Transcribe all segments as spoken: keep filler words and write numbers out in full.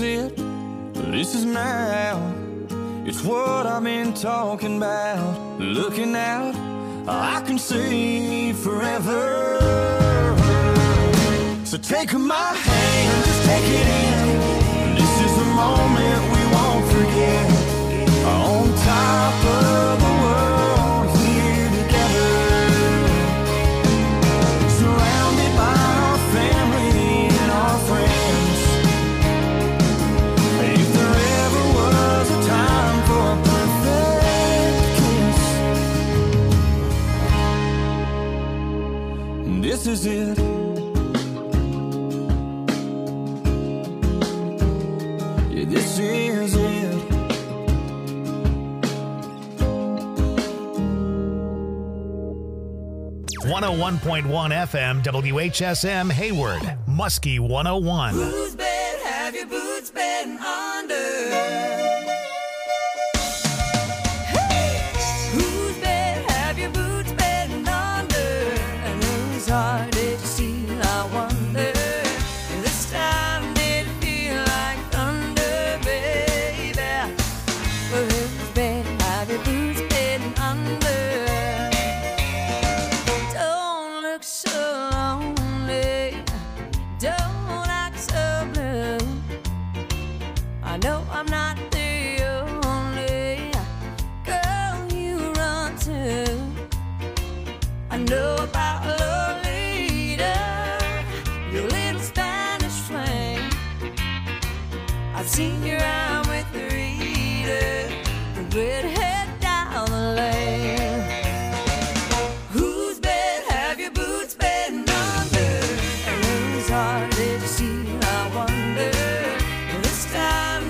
it, this is now. It's what I've been talking about. Looking out, I can see forever. So take my hand, just take it in. This is a moment we won't forget. On top of the world, here together. Surrounded by our family and our friends. If there ever was a time for a perfect kiss, this is it. Yeah, this is it. one oh one point one F M, W H S M, Hayward, Muskie one oh one. Whose bed have your boots been under? Hey! Whose bed have your boots been under? And whose heart did you steal, I wonder? This time did it feel like thunder, baby? Well, whose bed have your boots been under? I'm not the only girl you run to. I know about Lolita, your little Spanish flame. I've seen you out with Rita, the redhead down the lane. Whose bed have your boots been under? And whose heart did you steal, I wonder? This time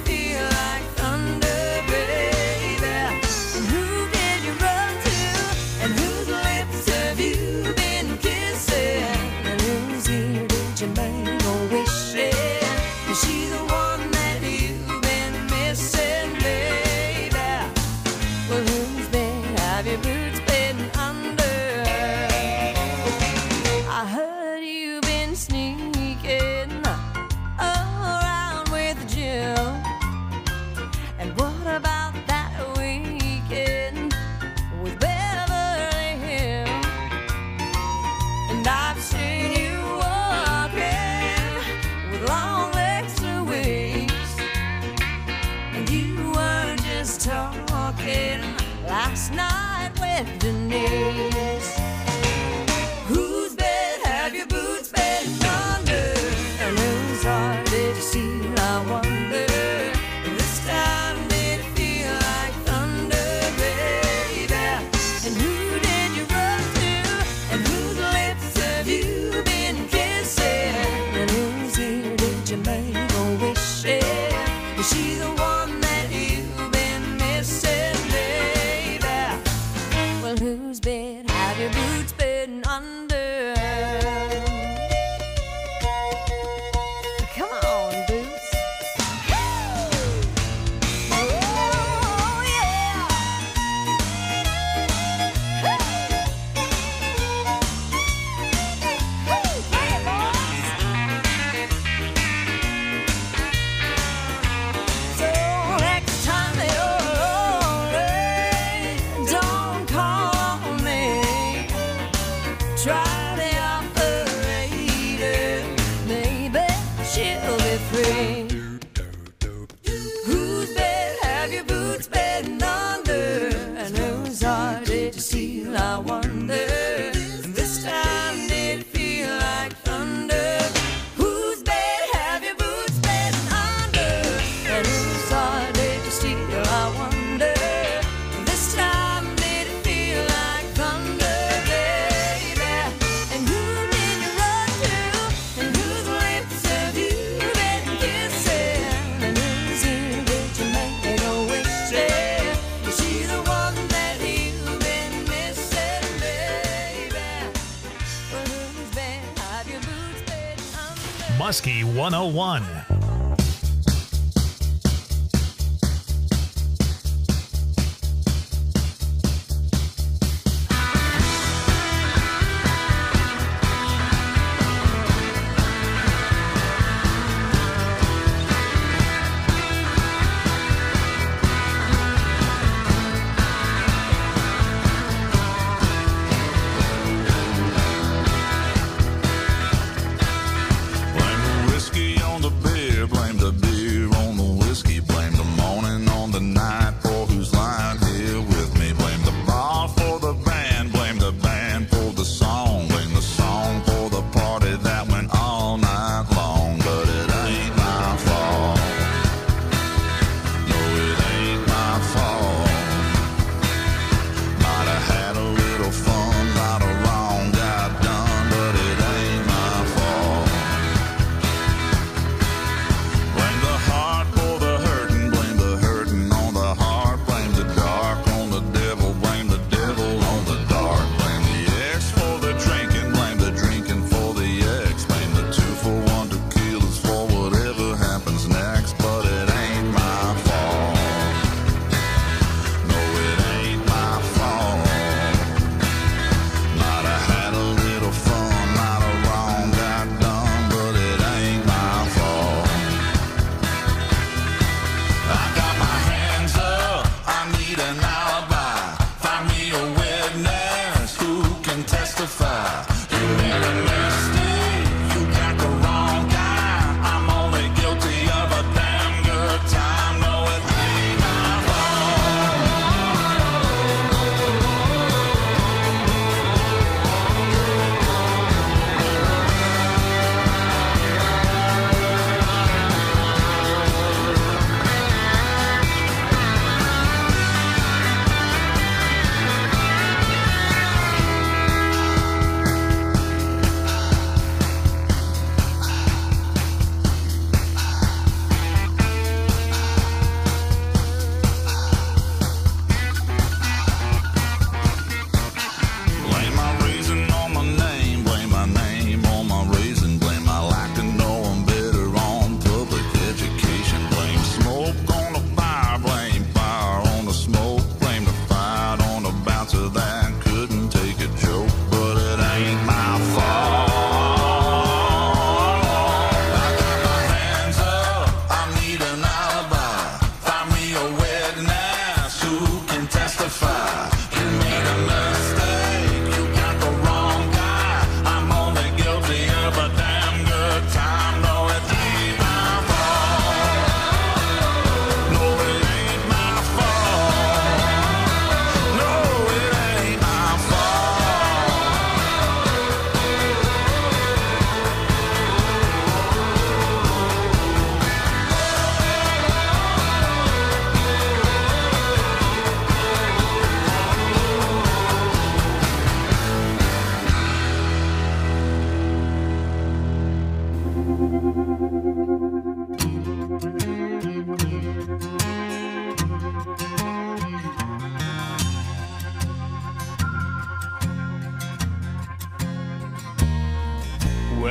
last night with Denise. Whose bed have your boots been under? And whose heart did you steal, I wonder? This time did it feel like thunder, baby? And who did you run to? And whose lips have you been kissing? And whose ear did you make a wish in? Is she the one that you've been missing? Whose bed have your boots been under? Come on, boots. Oh, yeah. Hey, boys. So next time you're lonely, don't call me. Try the operator, maybe she'll be free. Whose bed have your boots been under? And whose heart did you steal, I wonder? And this time did it feel like thunder? Whose bed have your boots been under? And whose heart did you steal, I wonder? This time did it feel like thunder, baby? And who did you run to? And whose lips have you been kissing? And whose ear did you make a wish in? Is she the one that you've been missing, baby? Well, whose bed have your boots been under? Muskie one oh one.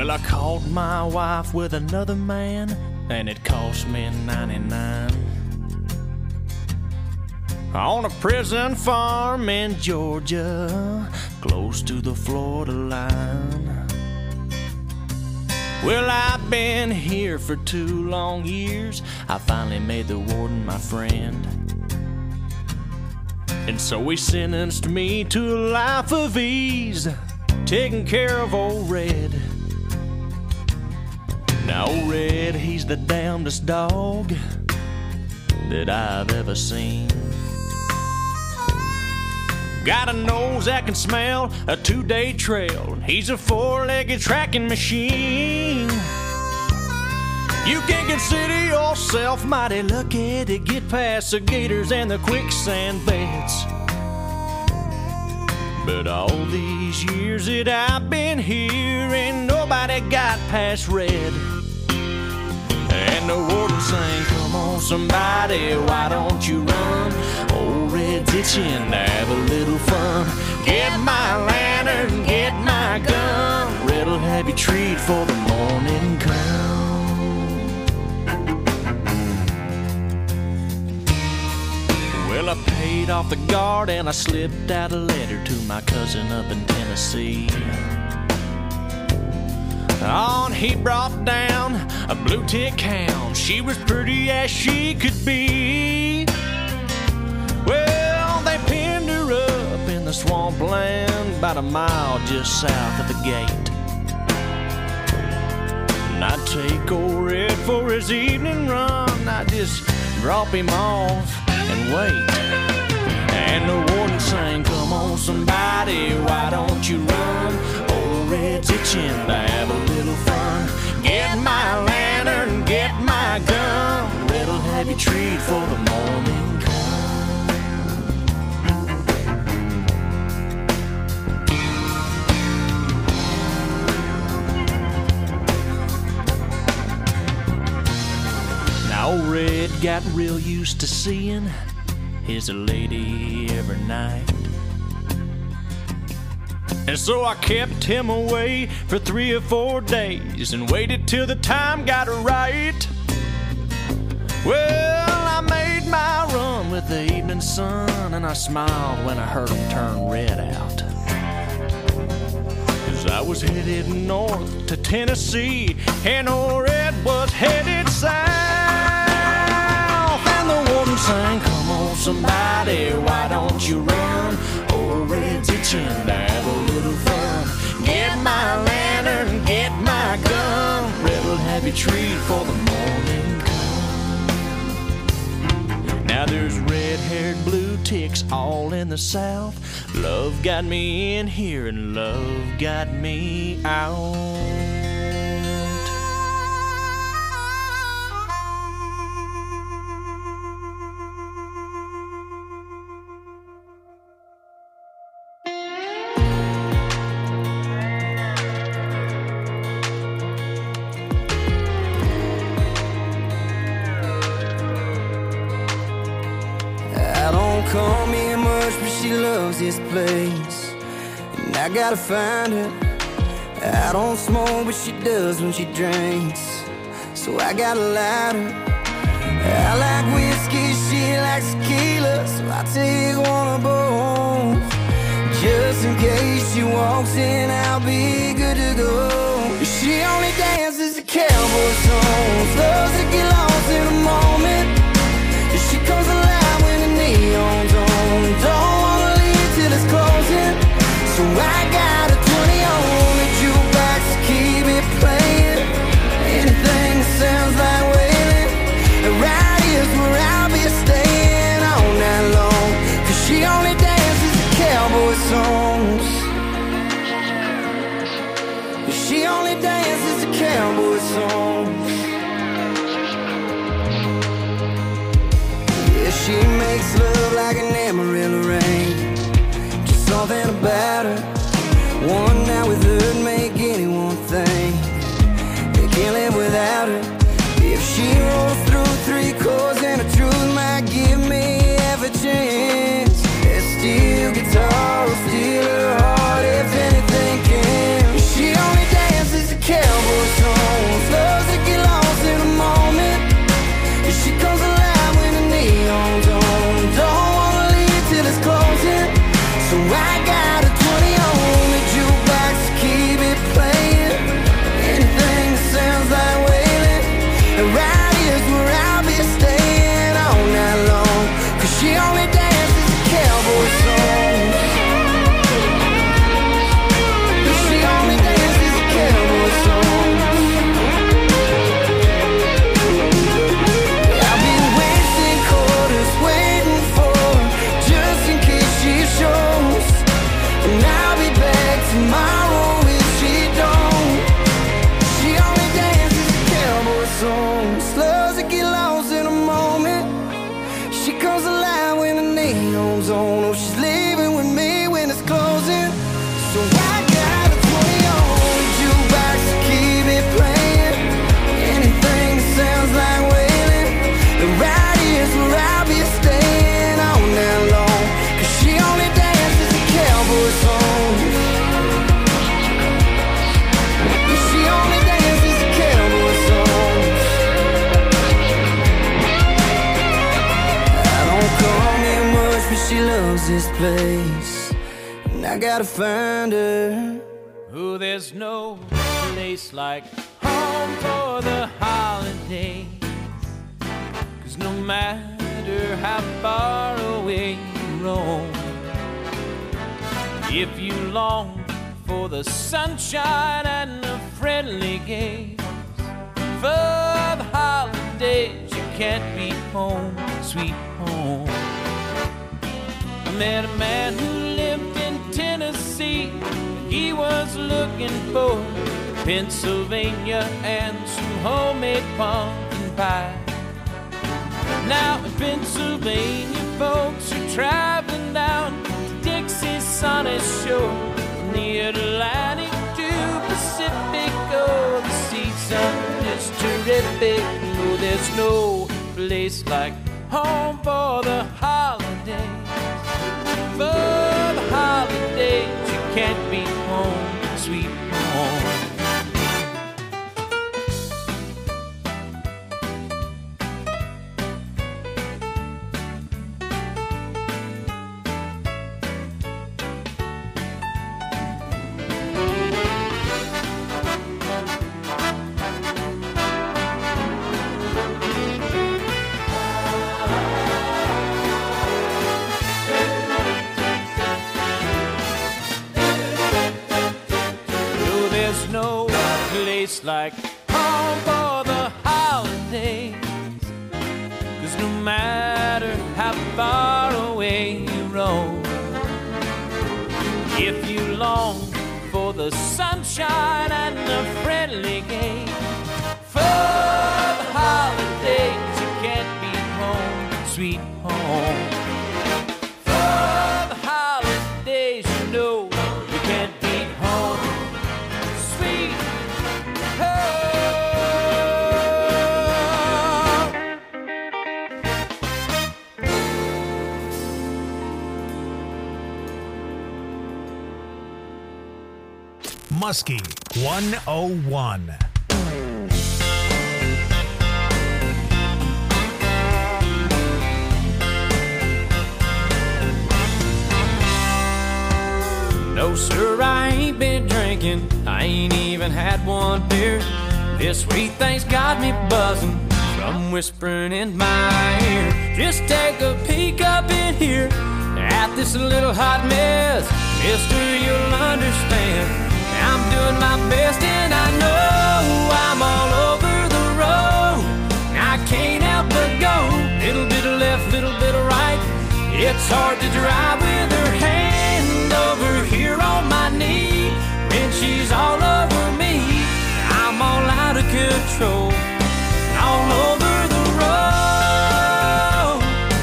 Well, I caught my wife with another man, and it cost me ninety-nine. On a prison farm in Georgia, close to the Florida line. Well, I've been here for two long years. I finally made the warden my friend. And so he sentenced me to a life of ease, taking care of old Red. Now old Red, he's the damnedest dog that I've ever seen. Got a nose that can smell a two-day trail. He's a four-legged tracking machine. You can consider yourself mighty lucky to get past the gators and the quicksand beds. But all these years that I've been here, ain't nobody got past Red. And the warden sang, come on somebody, why don't you run? Old Red's itching to have a little fun. Get my lantern, get my gun. Red'll have you treat for the morning come. Well, I paid off the guard and I slipped out a letter to my cousin up in Tennessee. On he brought down a blue tick hound. She was pretty as she could be. Well, they pinned her up in the swampland about a mile just south of the gate. And I'd take old Red for his evening run. I'd just drop him off and wait. And the warden sang, come on somebody, why don't you run? Old Red's itching to have a little fun. Get my lantern, get my gun. Red'll have you treat for the morning come. Now old Red got real used to seeing his lady every night. And so I kept him away for three or four days and waited till the time got right. Well, I made my run with the evening sun, and I smiled when I heard him turn Red out. Cause I was headed north to Tennessee, and old Red was headed south. And the warden sang, come on somebody, why don't you run? Old Red's itching to have a little fun. Get my lantern, get my gun. Red'll have you treat for the morning come. Now there's red-haired blue ticks all in the south. Love got me in here and love got me out. Call me much, but she loves this place, and I gotta find her. I don't smoke, but she does when she drinks, so I gotta light her. I like whiskey, she likes tequila, so I take one of both. Just in case she walks in, I'll be good to go. She only dances to cowboy songs, loves to get lost in a moment. She comes alive when the neon's on. Don't wanna leave till it's closing, so I got a twenty on the jukebox to keep it playing. Anything that sounds like wailing, right here's where I'll be staying all night long. Cause she only dances to cowboy songs. She only dances to cowboy songs. She makes love like an Amarillo rain. Just something about her. One night with her would make anyone think they can't live without her. If she rolls through three chords and the truth might give me half a chance, that steel guitar will steal her heart if anything can. She only dances to cowboy comes on. Oh, she's leaving with me when it's closing. So I got a twenty on jukebox to keep it playing. Anything that sounds like wailing. The right is where I'll be staying all night long. Cause she only dances to cowboy songs. Yeah, she only dances to cowboy songs. I don't come here much, but she loves this place. I gotta find her. Oh, there's no place like home for the holidays. Cause no matter how far away you roam, if you long for the sunshine and the friendly games, for the holidays you can't be home, sweet home. I met a man who lived in Tennessee. He was looking for Pennsylvania and some homemade pumpkin pie. Now in Pennsylvania, folks are traveling down to Dixie's sunny shore, from the Atlantic to Pacific. Oh, the season is terrific. Oh, there's no place like home for the holidays. For the holidays, you can't be home, sweet home. Like home for the holidays. Cause no matter how far away you roam, if you long for the sunshine and the friendly game, for the holidays you can't be home, sweet home. For the holidays you know you can't be home, sweet home. Muskie one oh one. No, sir, I ain't been drinking. I ain't even had one beer. This sweet thing's got me buzzing from whispering in my ear. Just take a peek up in here at this little hot mess. Mister, you'll understand. I'm doing my best and I know I'm all over the road. I can't help but go. Little bit of left, little bit of right. It's hard to drive with her hand over here on my knee. When she's all over me, I'm all out of control. All over the road.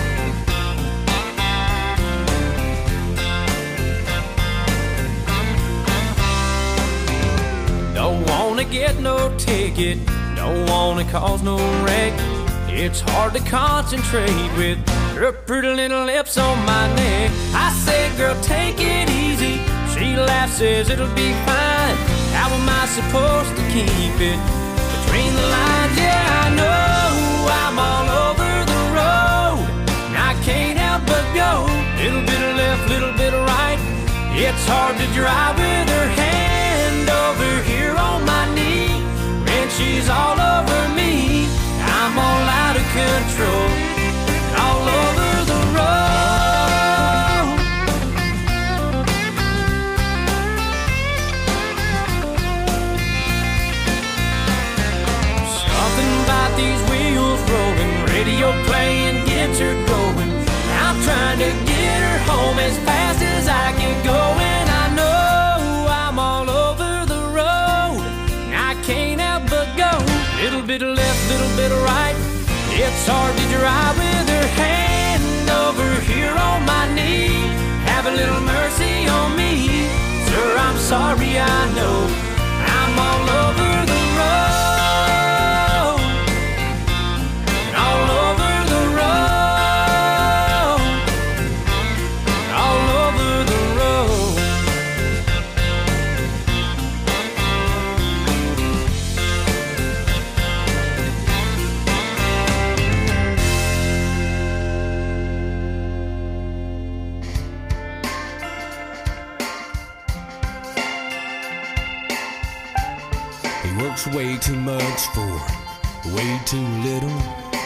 Don't wanna get no ticket, don't wanna cause no wreck. It's hard to concentrate with her pretty little lips on my neck. I said, girl, take it easy. She laughs, says it'll be fine. How am I supposed to keep it between the lines? Yeah, I know I'm all over the road. I can't help but go. Little bit of left, little bit of right. It's hard to drive with her hand over here on my knee. When she's all over me, I'm all out of control. All over the road. Something about these wheels rolling, radio playing gets her going. I'm trying to get her home as fast as I can go. And I know I'm all over the road. I can't help but go. Little bit of left, little bit of right. It's hard to drive with her hand over here on my knee. sorry, I know I'm all over the road, all over the road, all over the road. He works way too much for way too little.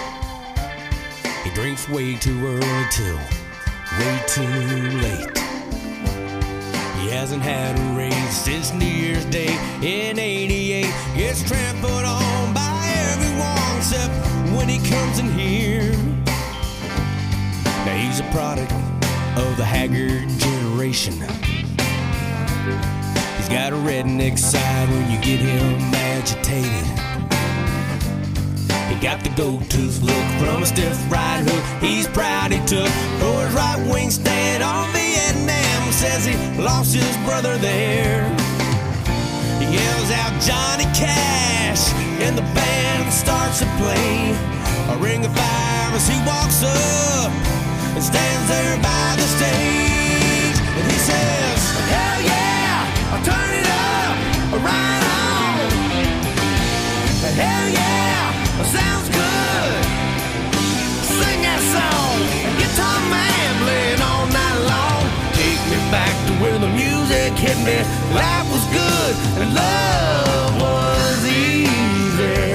He drinks way too early till way too late. He hasn't had a raise since New Year's Day in eighty-eight. Gets trampled on by everyone except when he comes in here. Now he's a product of the haggard generation. He's got a redneck side when you get him agitated. He got the gold tooth look from a stiff right hook he's proud he took for his right wing stand on Vietnam. Says he lost his brother there. He yells out Johnny Cash and the band starts to play a ring of fire as he walks up and stands there by the stage. And he says, hell yeah, I'll turn it up, right on. Hell yeah, sounds good. Sing that song, guitar man playing all night long. Take me back to where the music hit me. Life was good and love was easy.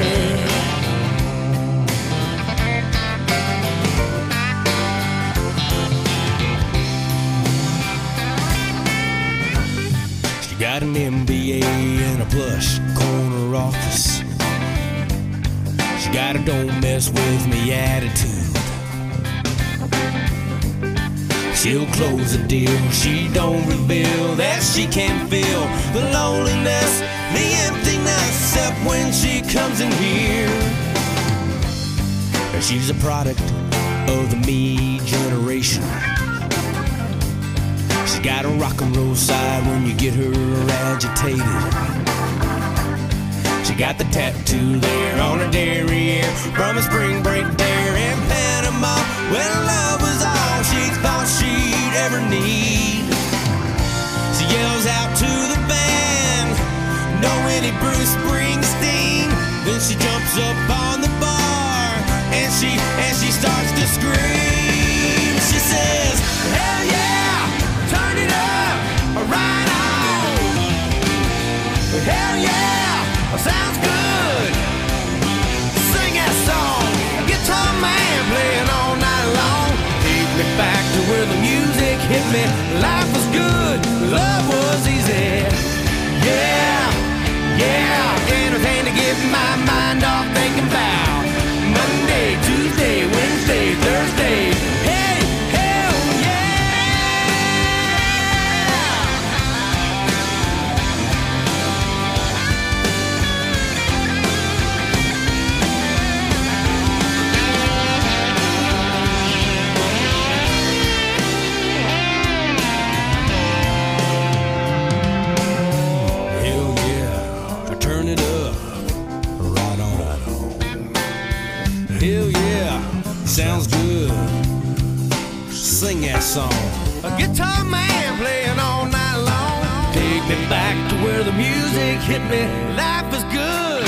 She got an M B A and a plush corner office. She got a don't mess with me attitude. She'll close a deal, she don't reveal that she can feel the loneliness, the emptiness, except when she comes in here. She's a product of the me generation. She's got a rock and roll side when you get her agitated. She got the tattoo there on her derriere from a spring break there in Panama when love was all she thought she'd ever need. She yells out to the band, "No any Bruce Springsteen." Then she jumps up on the bar and she and she starts to scream. She says, "Hell yeah, turn it up, right on. Hell yeah, sounds good. Sing that song, guitar man playing all night long. Take me back to where the music hit me. Life was good, love was easy. Yeah, yeah, anything to get my mind off thinking about Monday, Tuesday, Wednesday, Thursday. Hey, hell sounds good. Sing that song. A guitar man playing all night long. Take me back to where the music hit me. Life is good.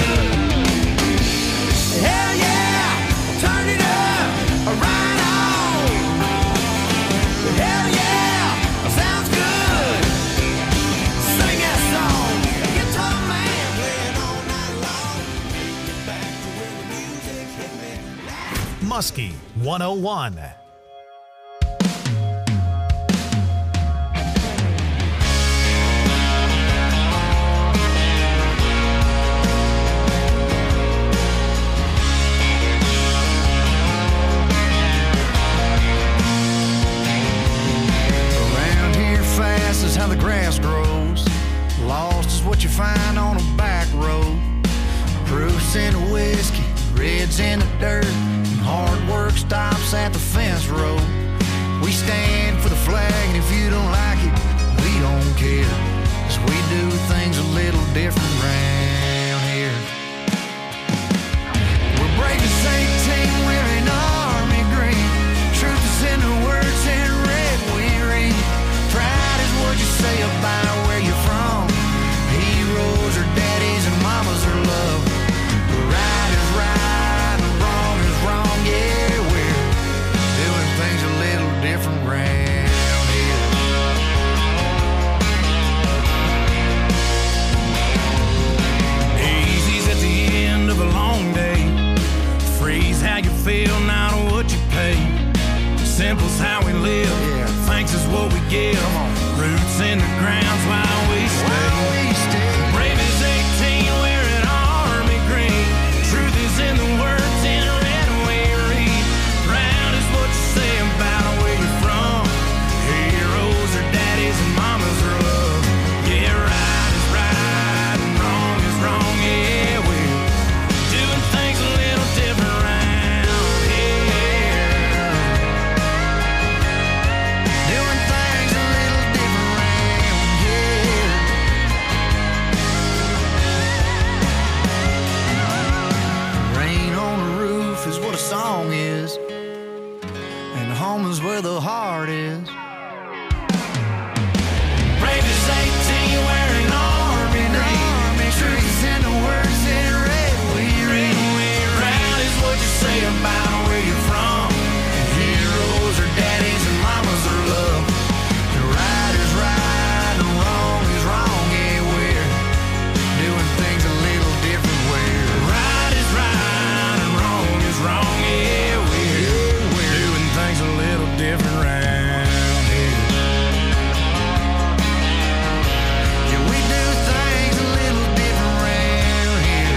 Hell yeah, turn it up, right on. Hell yeah, sounds good. Sing that song. A guitar man playing all night long. Take me back to where the music hit me. Muskie one oh one. Around here fast is how the grass grows. Lost is what you find on a back road. Proofs in the whiskey, reds in the dirt. Hard work stops at the fence road. We stand for the flag, and if you don't like it, we don't care, 'cause we do what you pay. Simple's how we live. Yeah. Thanks is what we give. Roots in the ground's why we stay. Why we stay. Brave as eighteen, wearing army green. Truth is in the words in red we read. Proud is what you say about where you're from. Heroes are daddies and mamas are love. Yeah, right is right and wrong is wrong. Yeah, we're doing things a little different round here. Doing things a little different round here. Rain on the roof is what a song is, and home is where the heart is. Brave as eighteen, wearing army green. Truth is in the words in red we read. Proud is what you say about where you're from. Heroes are daddies and mamas are love. The right is right and wrong is wrong. Yeah, we're doing things a little different. Where Right is right and wrong is wrong. Yeah, we're doing things a little different round here. yeah, we do things a little different round here.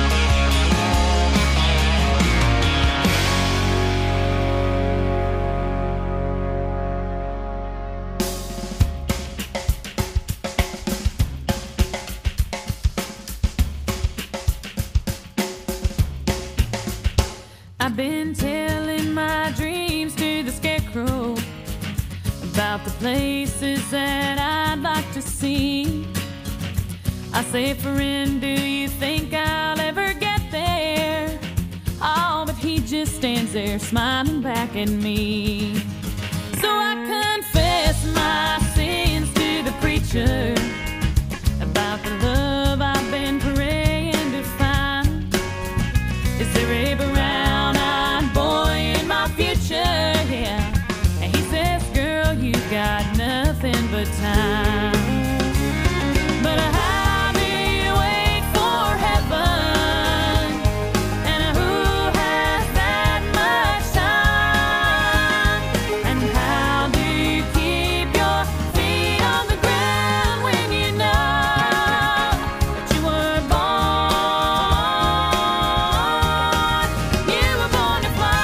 I've been telling my dreams to the scarecrow about the places that I'd like to see. I say, friend, do you think I'll ever get there? Oh, but he just stands there smiling back at me. So I confess my sins to the preacher about the love I've been praying to find. Is there a brown-eyed boy in my future? Yeah. And he says, girl, you got nothing but time. But how do you wait for heaven? And who has that much time? And how do you keep your feet on the ground when you know that you were born? You were born to fly.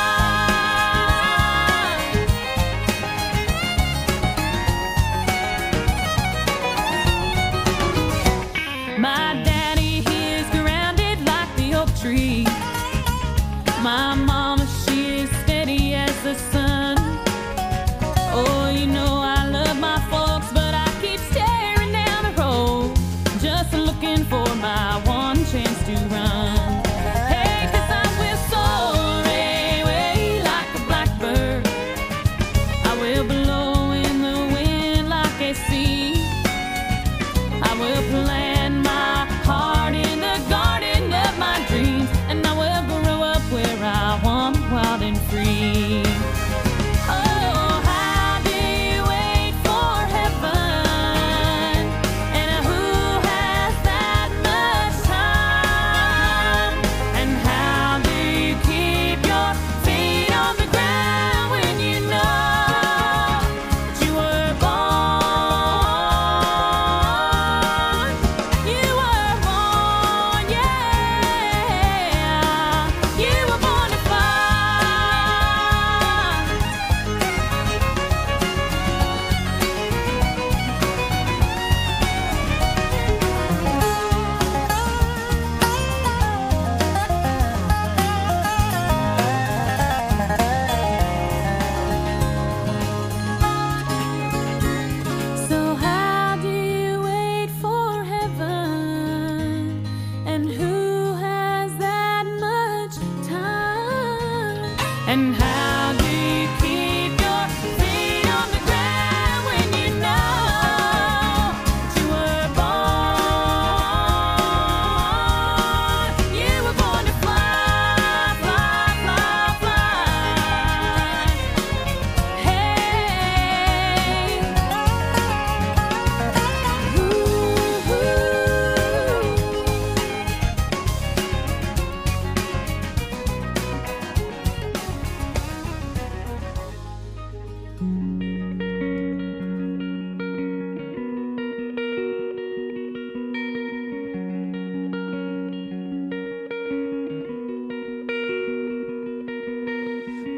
My daddy, he is grounded like the oak tree. My mama, she is steady as the sun. Oh, you know I love my folks, but I keep staring down the road, just looking for my one chance to run. Hey, 'cause I will soar away like a blackbird. I will blow in the wind like a sea. I will plant my heart in the garden of my dreams, and I will grow up where I want, wild and free. Oh, how do you wait for heaven? And who has that much time? And how do you keep your feet on the ground when you know that you were born? You were born, yeah. You were born to fly. So how do you wait for heaven? And who has that much time? And how do you keep your feet on the ground when you know that you were born? You were born to fly, fly, fly, fly. Hey. Ooh.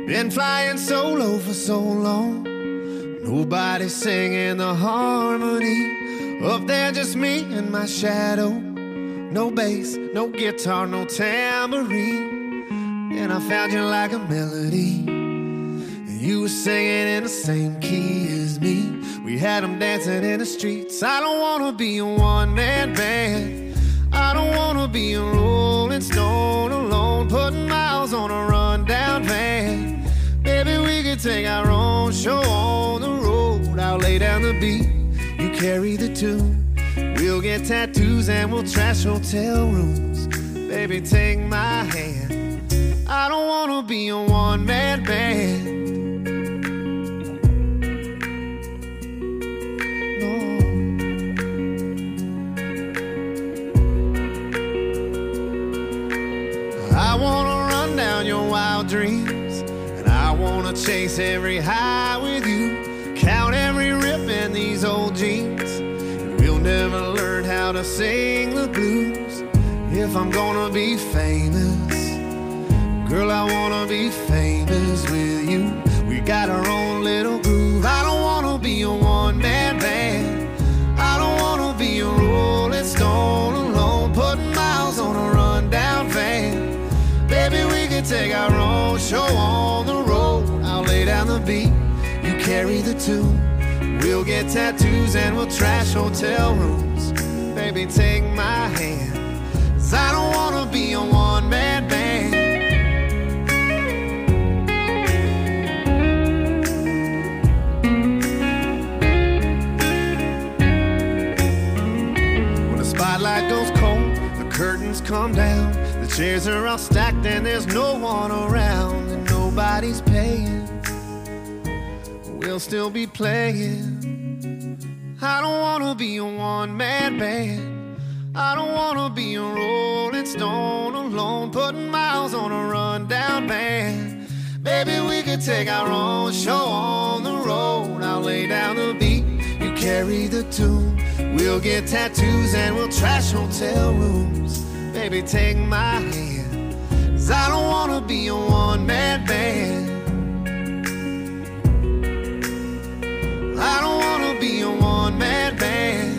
Been flying solo for so long, nobody singing the harmony. Up there just me and my shadow. No bass, no guitar, no tambourine. And I found you like a melody, and you were singing in the same key as me. We had them dancing in the streets. I don't wanna be a one-man band. I don't wanna be a rolling stone alone, putting miles on a rundown van. Maybe we could take our own show on the road. I'll lay down the beat, you carry the tune. We'll get tattoos and we'll trash hotel rooms. Baby, take my hand. I don't wanna be a one-man band. I wanna run down your wild dreams, and I wanna chase every high with you. Count every rip in these old jeans, and we'll never learn how to sing the blues. If I'm gonna be famous, girl, I wanna be famous with you. We got our own little groove. I don't wanna be a one-man band. I don't wanna be a rolling stone alone, putting miles on a rundown van. Baby, we can take our own show on the road. I'll lay down the beat, you carry the tune. We'll get tattoos and we'll trash hotel rooms. Baby, take my hand, 'cause I don't wanna be a one-man band. When the spotlight goes cold, the curtains come down. The chairs are all stacked and there's no one around, and nobody's paying. We'll still be playing. I don't wanna be a one-man band. I don't wanna be a rolling stone alone, putting miles on a rundown van. Baby, we could take our own show on the road. I'll lay down the beat, you carry the tune. We'll get tattoos and we'll trash hotel rooms. Baby, take my hand, 'cause I don't wanna be a one-man band. I don't wanna be a one-man band.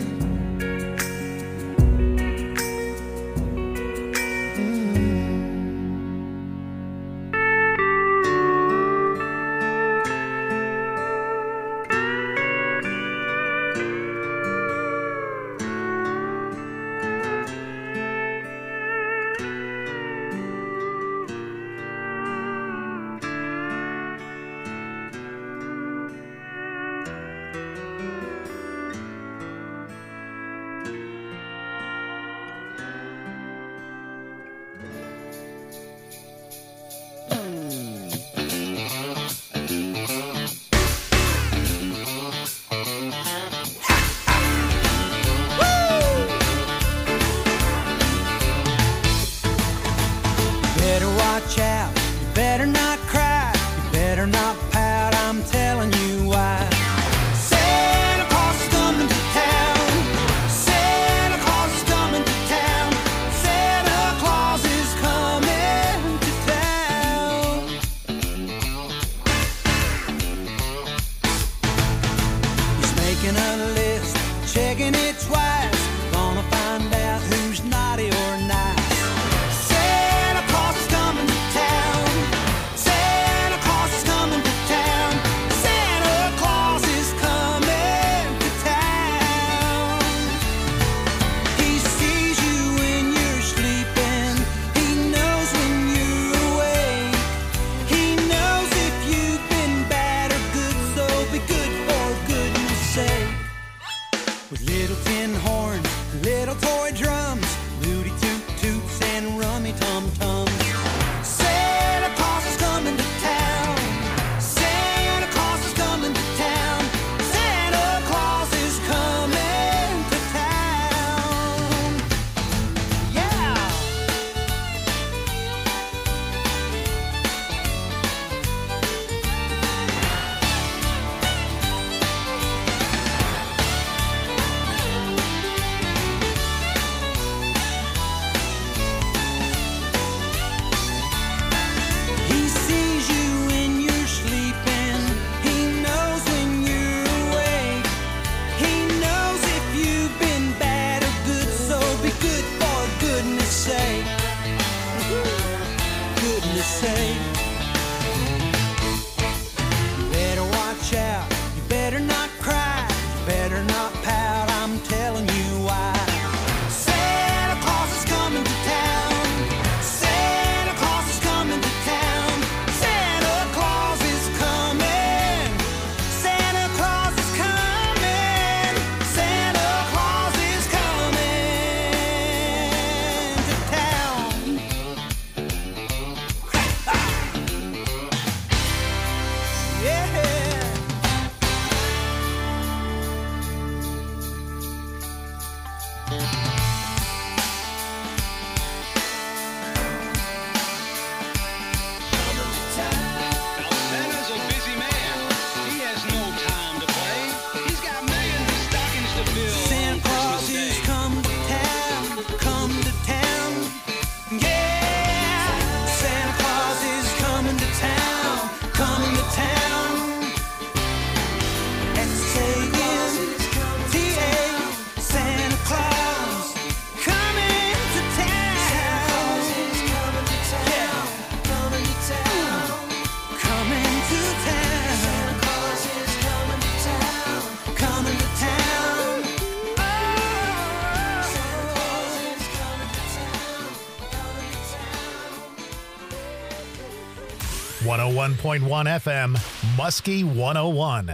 one point one F M, Muskie one oh one.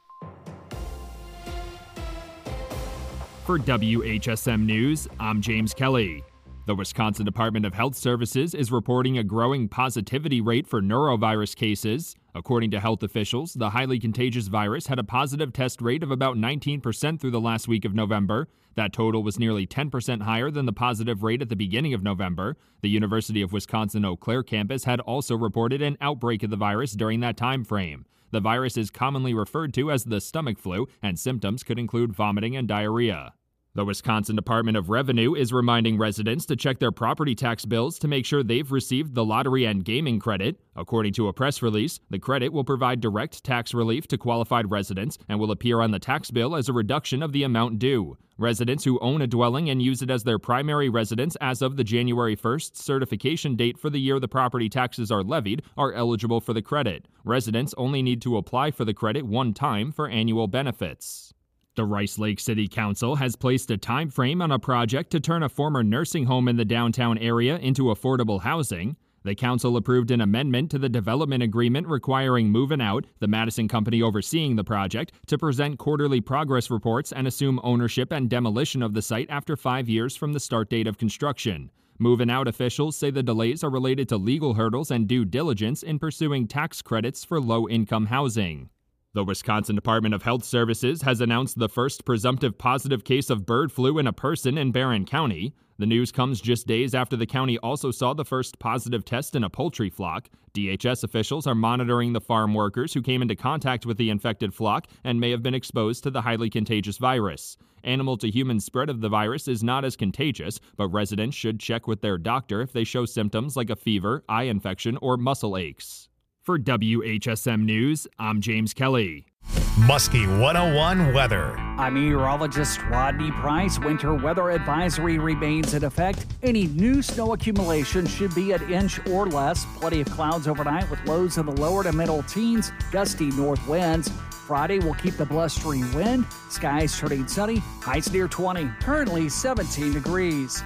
For W H S M News, I'm James Kelly. The Wisconsin Department of Health Services is reporting a growing positivity rate for norovirus cases. According to health officials, the highly contagious virus had a positive test rate of about nineteen percent through the last week of November. That total was nearly ten percent higher than the positive rate at the beginning of November. The University of Wisconsin-Eau Claire campus had also reported an outbreak of the virus during that time frame. The virus is commonly referred to as the stomach flu, and symptoms could include vomiting and diarrhea. The Wisconsin Department of Revenue is reminding residents to check their property tax bills to make sure they've received the lottery and gaming credit. According to a press release, the credit will provide direct tax relief to qualified residents and will appear on the tax bill as a reduction of the amount due. Residents who own a dwelling and use it as their primary residence as of the January first certification date for the year the property taxes are levied are eligible for the credit. Residents only need to apply for the credit one time for annual benefits. The Rice Lake City Council has placed a time frame on a project to turn a former nursing home in the downtown area into affordable housing. The council approved an amendment to the development agreement requiring Movin' Out, the Madison company overseeing the project, to present quarterly progress reports and assume ownership and demolition of the site after five years from the start date of construction. Movin' Out officials say the delays are related to legal hurdles and due diligence in pursuing tax credits for low-income housing. The Wisconsin Department of Health Services has announced the first presumptive positive case of bird flu in a person in Barron County. The news comes just days after the county also saw the first positive test in a poultry flock. D H S officials are monitoring the farm workers who came into contact with the infected flock and may have been exposed to the highly contagious virus. Animal-to-human spread of the virus is not as contagious, but residents should check with their doctor if they show symptoms like a fever, eye infection, or muscle aches. For W H S M News, I'm James Kelly. Muskie one oh one weather. I'm meteorologist Rodney Price. Winter weather advisory remains in effect. Any new snow accumulation should be an inch or less. Plenty of clouds overnight with lows in the lower to middle teens, gusty north winds. Friday will keep the blustery wind. Skies turning sunny, highs near twenty, currently seventeen degrees.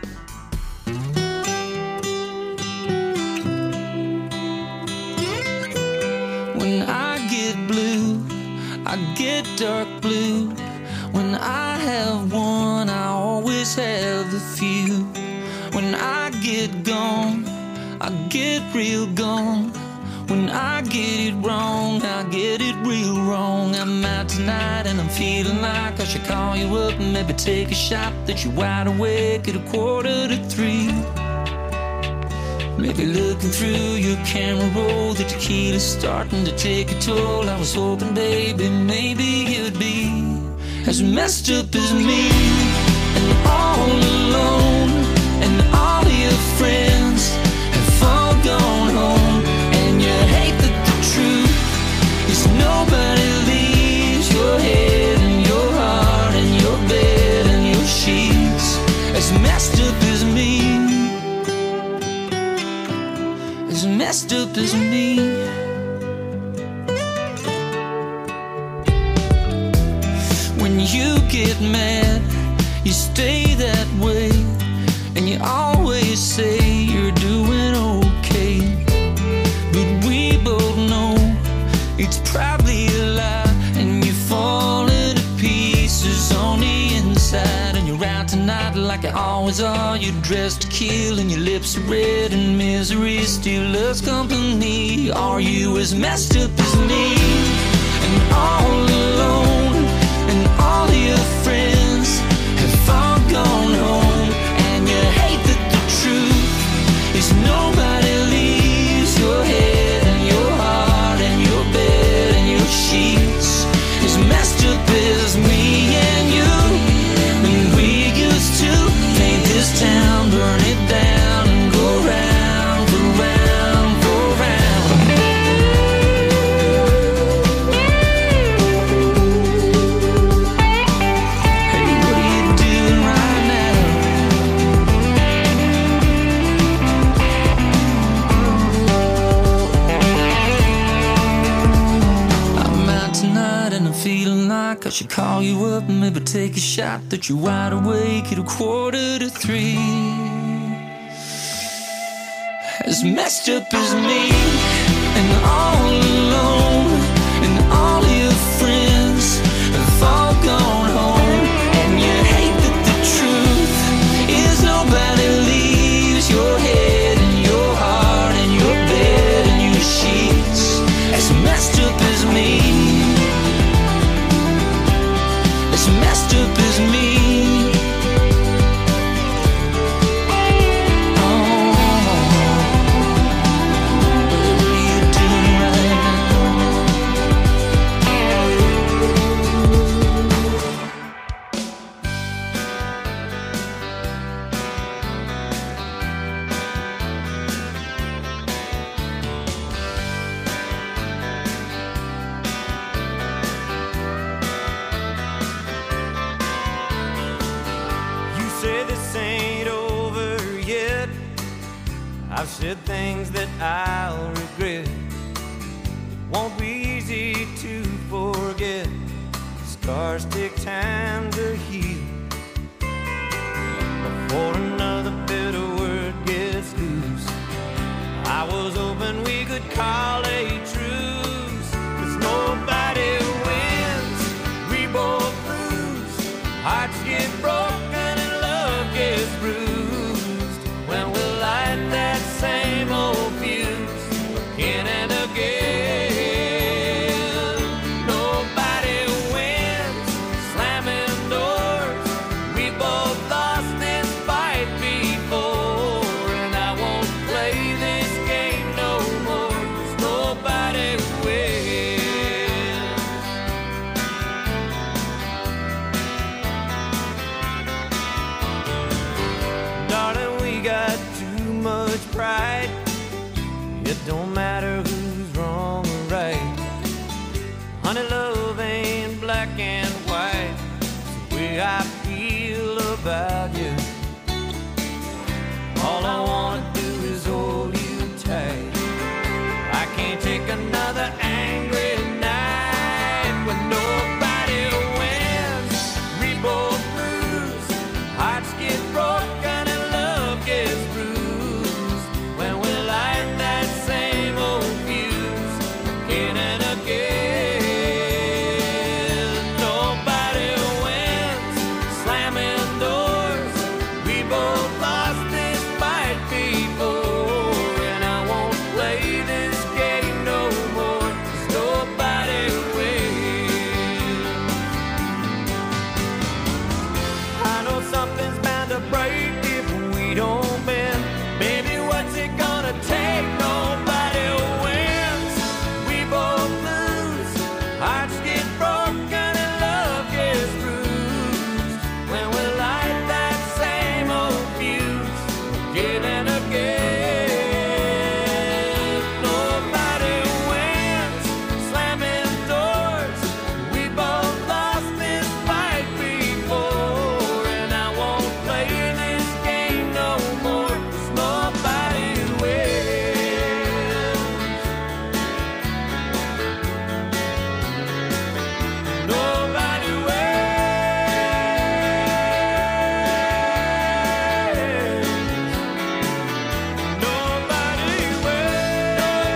When I get blue, I get dark blue. When I have one, I always have a few. When I get gone, I get real gone. When I get it wrong, I get it real wrong. I'm out tonight and I'm feeling like I should call you up and maybe take a shot that you're wide awake at a quarter to three. Maybe looking through your camera roll, the tequila's starting to take a toll. I was hoping, baby, maybe you'd be as messed up as me, and all alone, and all your friends have all gone home, and you hate that the truth is nobody leaves your head and your heart and your bed and your sheets as messed up as me. As messed up as me. When you get mad, you stay that way, and you always say you're doing okay. But we both know it's probably a lie, and you fall into pieces on the inside, and you're out tonight like you always are. You're dressed to kill and your lips are red and misery still loves company. Are you as messed up as me? And all alone, and all your friends have all gone home, and you hate that the truth is nobody leaves your head and your heart and your bed and your sheets as messed up as me and you. And we used to paint this town, burn it down, and go round for round for round. Hey, what are you doing right now? I'm out tonight and I'm feeling like I should call you up and maybe take a shot that you're wide awake at a quarter to three. As messed up as me, and all alone, and all your friends have all gone home. And you hate that the truth is nobody leaves your head and your heart and your bed and your sheets as messed up as me, as messed up as me. I've said things that I'll regret. It won't be easy to forget. Scars take time to heal before another bitter word gets loose. I was hoping we could call a truce, 'cause nobody wins, we both lose. Hearts get broken and love gets bruised when we light that same old fuse again and again. Nobody wins, slamming doors. We both lost this fight before, and I won't play this game no more, 'cause nobody wins. Darling, we got too much pride. It don't matter who's wrong or right. Honey, love ain't black and white. It's the way I feel about you. All I wanna do is hold you tight. I can't take another angry night when nobody wins, we both lose. Hearts get broken and love gets bruised when we light that same old fuse again and again. Nobody wins, slamming doors. We both lost this fight before, and I won't play this game no more, 'cause nobody wins. I know something's bound to break if we don't bend. Baby, what's it gonna take? Nobody wins, we both lose. Hearts get broken and love gets bruised when we light that same old fuse again and again. Nobody wins, slamming doors. We both lost this fight before, and I won't play this game no more, 'cause nobody wins. Nobody wins. Nobody wins.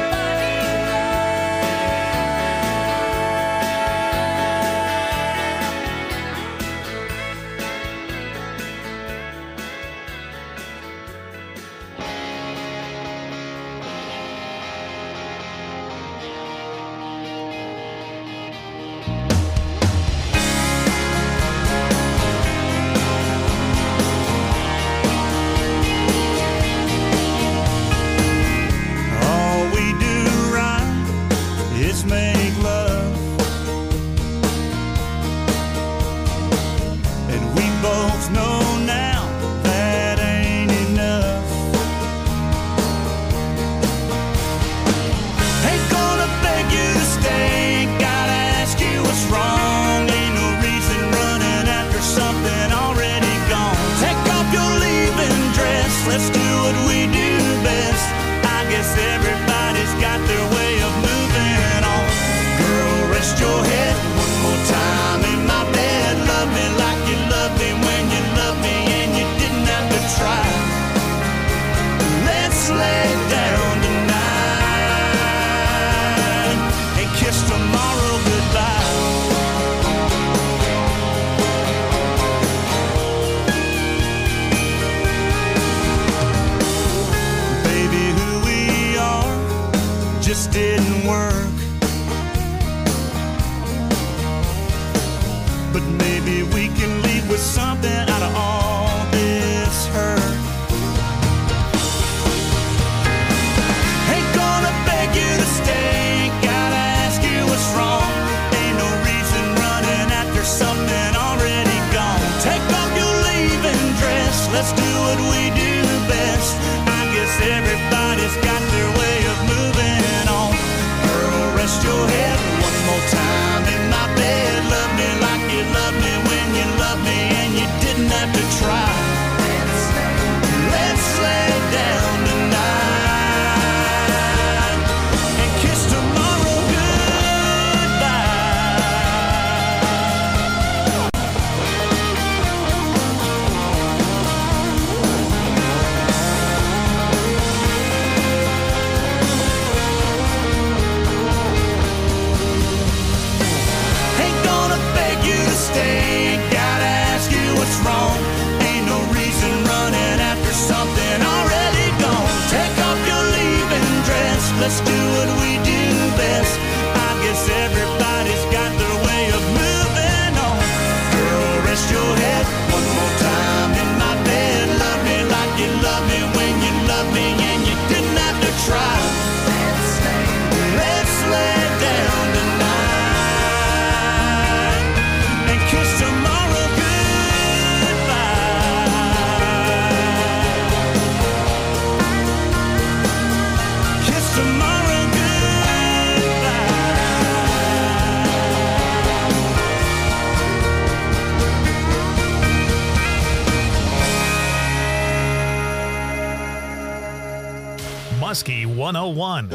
All we do right is make love, and we both know now that ain't enough. Ain't gonna beg you to stay, ain't gotta ask you what's wrong. Ain't no reason running after something already gone. Take off your leaving dress, let's do what we do best. I guess everybody's got their way of moving on. something out of all this hurt. Ain't gonna beg you to stay, gotta ask you what's wrong. Ain't no reason running after something already gone. Take off your leaving dress, let's do what we do best. I guess everybody's got their way of moving on. Girl, rest your head one more time in my bed. Love me like you loved me when you loved me and you didn't have to try. Let's lay down tonight and kiss tomorrow stay, gotta ask you what's wrong. Ain't no reason running after something already gone. Take off your leaving dress, let's do what we do best. I guess everybody's got their way of moving on. Girl, rest your head one more time in my bed. Love me like you loved me when you loved me and you didn't have to try. Let's lay down tonight and kiss tomorrow goodbye. Kiss tomorrow goodbye. Muskie one oh one.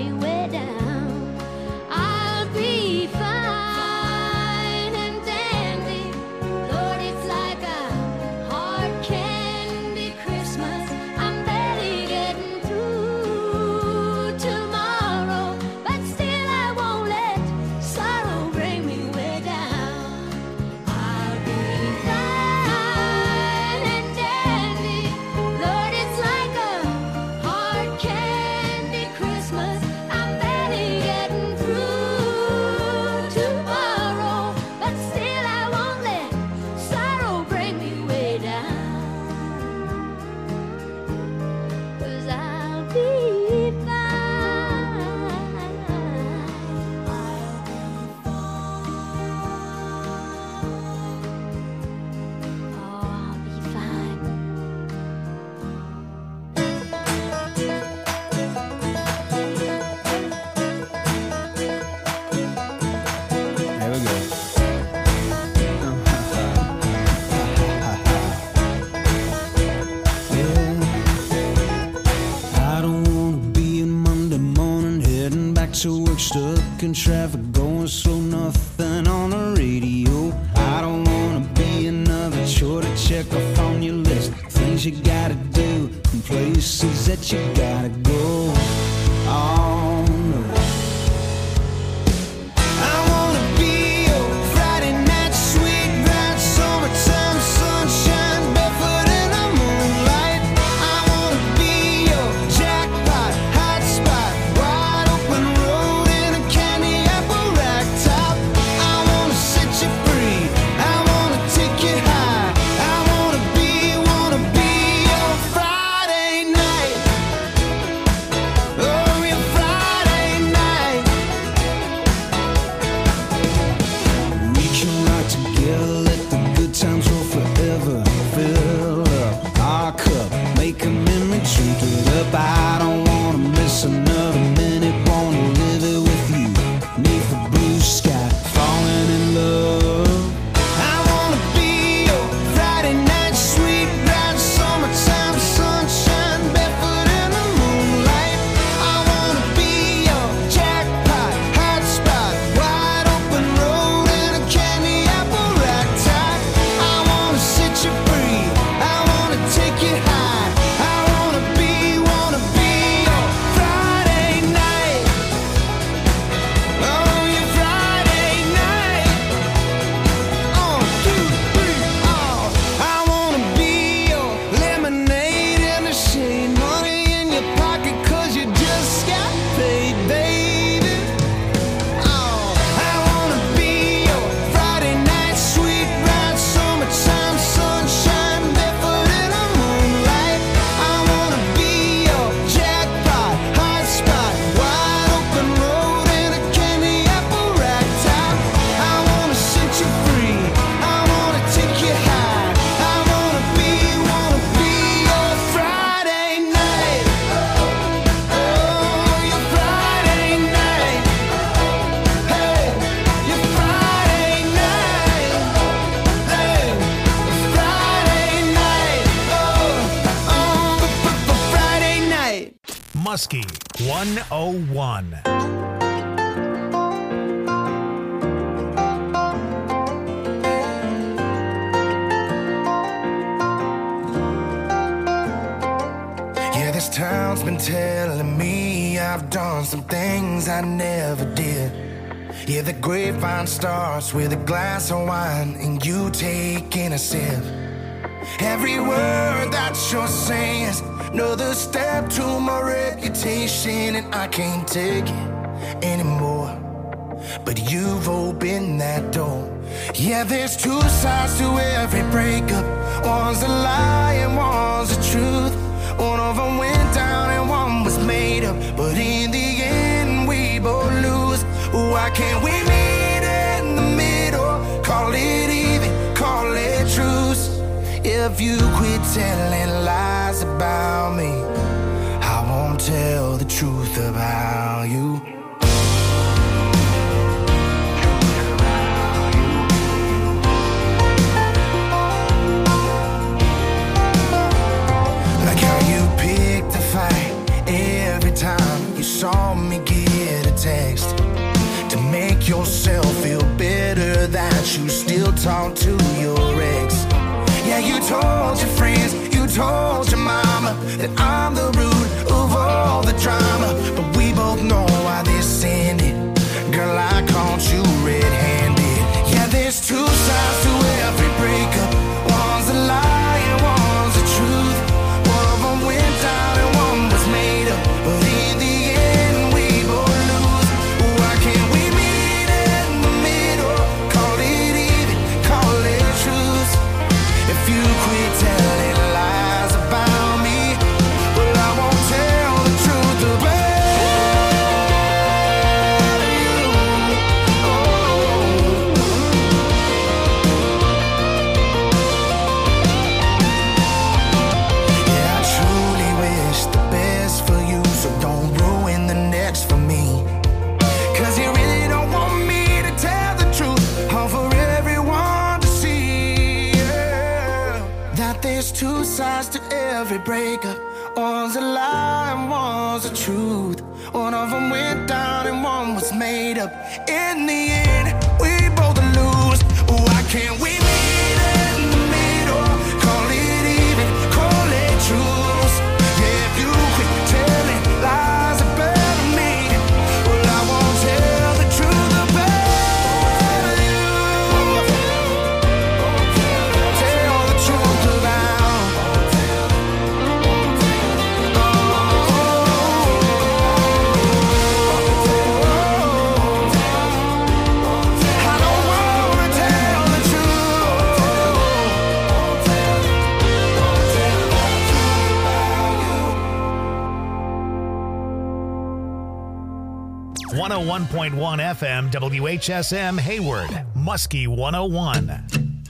I'll be fine and dandy. to work, stuck in traffic, going slow, nothing on the radio. I don't wanna be another chore to check off on your list. Things you gotta do and places that you gotta go. Oh no. I wanna be your Friday night sweet ride, summertime sunshine, barefoot in the moonlight. I wanna be your jackpot, hot spot, wide open road in a candy apple rack top. I wanna set you free, I wanna take you high. I wanna be, wanna be your Friday night. Oh, your Friday night. We can rock together, let the good times roll forever. Fill up our cup, make a memory, drink it up. I don't wanna miss another minute, wanna live it with you. Neath the blue sky, falling in love. I wanna be your Friday night sweet ride, summertime sunshine, barefoot in the moonlight. I wanna be your jackpot, hot spot, wide open road in a candy apple rack top. I wanna set you free, I wanna take you high. I wanna be, wanna be your Friday night. Oh, your Friday night. On, two, three, oh. I wanna be your lemonade in the shade, money in your pocket 'cause you just got paid, baby. Oh, I wanna be your Friday night sweet ride, summertime sunshine, barefoot in the moonlight. I wanna be your jackpot, hot spot, wide open road in a candy apple rack top. I wanna set you free, I wanna take you high. I wanna be, wanna be your Friday night. Oh, your Friday night. Hey, your Friday night. Hey, Friday night. Oh, oh, Friday night. Muskie one oh one. Yeah, this town's been telling me I've done some things I never did. Yeah, the grapevine starts with a glass of wine and you taking a sip. Every word that you're saying is another step to my reputation, and I can't take it anymore. But you've opened that door. Yeah, there's two sides to every breakup. One's a lie and one's the truth. One of them went down and one was made up, but in the end we both lose. Why can't we meet in the middle? Call it even, call it truce. If you quit telling lies about me, I won't tell the truth about you. Like how you picked a fight every time you saw me get a text, to make yourself feel better that you still talk to your ex. Yeah, you told your friends, you told your mama that I'm the root of all the drama. But we both know why this ended. Girl, I caught you red-handed. Yeah, there's two sides to every breakup. One's a lie and one's the truth. One of them went down and one was made up, but in the end we both lose. Why can't we meet in the middle? Call it even, call it truth. If you quit telling lies about me, well, I won't tell the truth about you. Oh. Yeah, I truly wish the best for you, so don't ruin the next for me. 'Cause you really don't want me to tell the truth, or for everyone to see. Yeah. That there's two sides to every breakup. One's a lie and one's was the truth. One of them went down and one was made up. In the end, we both lose. Why can't we meet in the middle? Call it even, call it truth. Yeah, if you quit telling lies about me, well, I won't tell the truth about you. Tell the truth about. I don't wanna tell the one oh one point one F M W H S M Hayward, Muskie one oh one.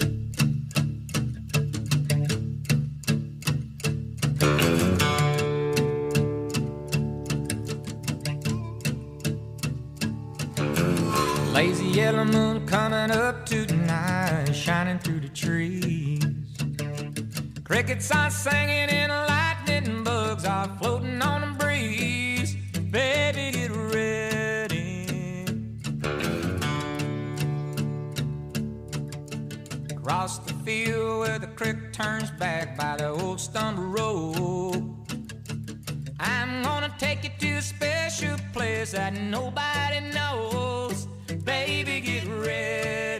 Lazy yellow moon coming up tonight, shining through the trees. Crickets are singing and lightning bugs are floating on the breeze. Baby, get ready. Across the field where the creek turns back by the old stone road, I'm gonna take you to a special place that nobody knows. Baby, get ready.